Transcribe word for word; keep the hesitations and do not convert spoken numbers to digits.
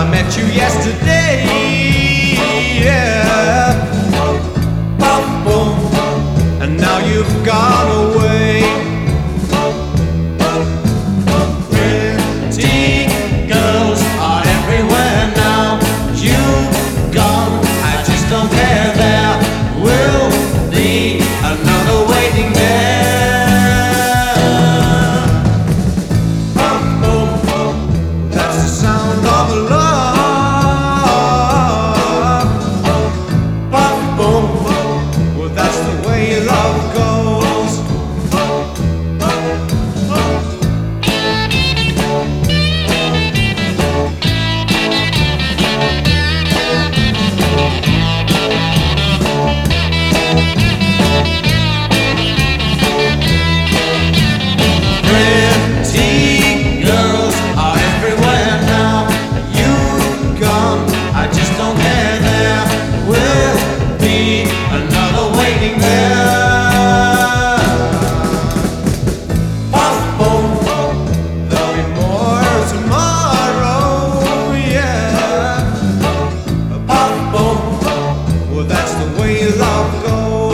met you yesterday. Yeah. Pop, boom, and now you've gone away. Pretty girls are everywhere now. You've gone, I just don't care. There will be another waiting there. Pop, boom, that's the sound of love. Pop, boom, well, that's the way love goes. Pretty girls are everywhere now. You've gone, I just don't care. There will be another waiting there. Pop, boom, there'll be more tomorrow. Yeah. Pop, boom, well, that's the way love goes.